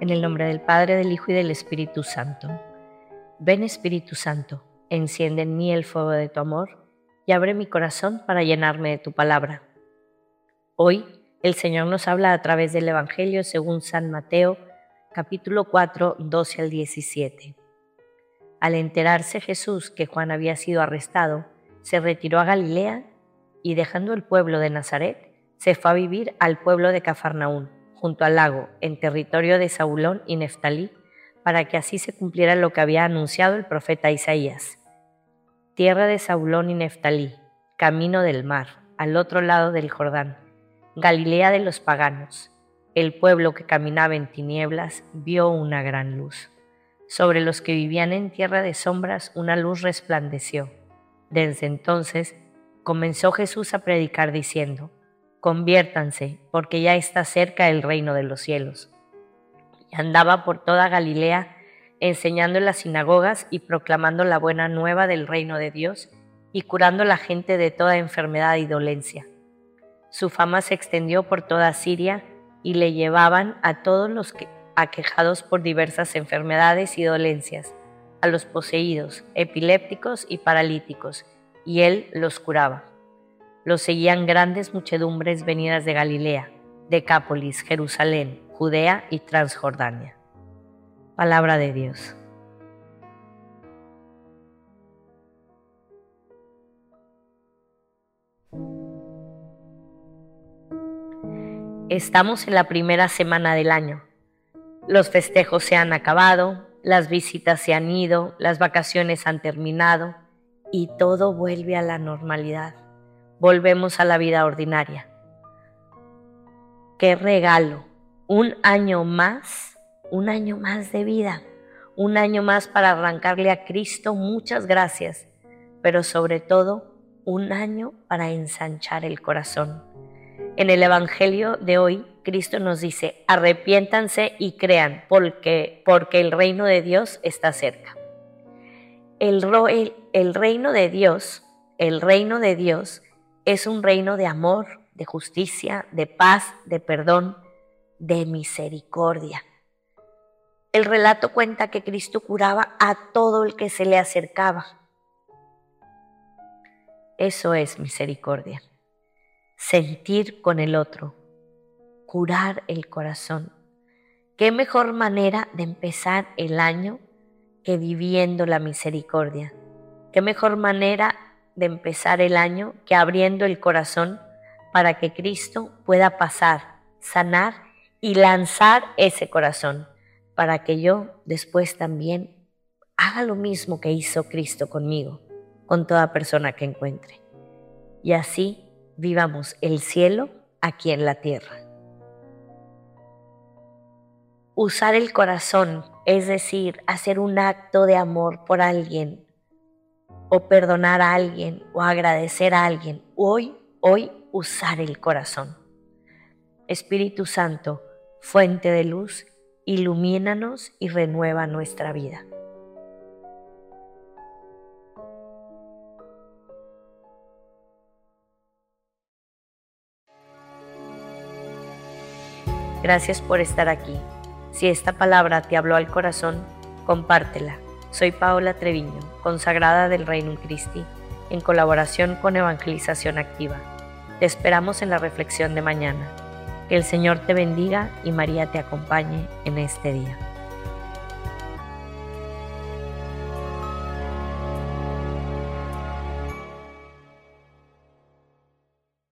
En el nombre del Padre, del Hijo y del Espíritu Santo. Ven, Espíritu Santo, enciende en mí el fuego de tu amor y abre mi corazón para llenarme de tu palabra. Hoy el Señor nos habla a través del Evangelio según San Mateo, capítulo 4, 12 al 17. Al enterarse Jesús que Juan había sido arrestado, se retiró a Galilea y dejando el pueblo de Nazaret, se fue a vivir al pueblo de Cafarnaún, junto al lago, en territorio de Zabulón y Neftalí, para que así se cumpliera lo que había anunciado el profeta Isaías. Tierra de Zabulón y Neftalí, camino del mar, al otro lado del Jordán, Galilea de los paganos. El pueblo que caminaba en tinieblas vio una gran luz. Sobre los que vivían en tierra de sombras una luz resplandeció. Desde entonces comenzó Jesús a predicar diciendo: Conviértanse, porque ya está cerca el reino de los cielos. Y andaba por toda Galilea, enseñando en las sinagogas y proclamando la buena nueva del reino de Dios y curando a la gente de toda enfermedad y dolencia. Su fama se extendió por toda Siria y le llevaban a todos los aquejados por diversas enfermedades y dolencias, a los poseídos, epilépticos y paralíticos, y él los curaba. Los seguían grandes muchedumbres venidas de Galilea, Decápolis, Jerusalén, Judea y Transjordania. Palabra de Dios. Estamos en la primera semana del año. Los festejos se han acabado, las visitas se han ido, las vacaciones han terminado y todo vuelve a la normalidad. Volvemos a la vida ordinaria. ¡Qué regalo! Un año más de vida, un año más para arrancarle a Cristo muchas gracias, pero sobre todo un año para ensanchar el corazón. En el Evangelio de hoy, Cristo nos dice: arrepiéntanse y crean, porque el reino de Dios está cerca. El reino de Dios es un reino de amor, de justicia, de paz, de perdón, de misericordia. El relato cuenta que Cristo curaba a todo el que se le acercaba. Eso es misericordia. Sentir con el otro, curar el corazón. ¿Qué mejor manera de empezar el año que viviendo la misericordia? ¿Qué mejor manera de empezar el año que abriendo el corazón para que Cristo pueda pasar, sanar y lanzar ese corazón, para que yo después también haga lo mismo que hizo Cristo conmigo, con toda persona que encuentre? Y así vivamos el cielo aquí en la tierra. Usar el corazón, es decir, hacer un acto de amor por alguien, o perdonar a alguien, o agradecer a alguien. Hoy usar el corazón. Espíritu Santo, fuente de luz, ilumínanos y renueva nuestra vida. Gracias por estar aquí. Si esta palabra te habló al corazón, compártela. Soy Paola Treviño, consagrada del Reino Christi, en colaboración con Evangelización Activa. Te esperamos en la reflexión de mañana. Que el Señor te bendiga y María te acompañe en este día.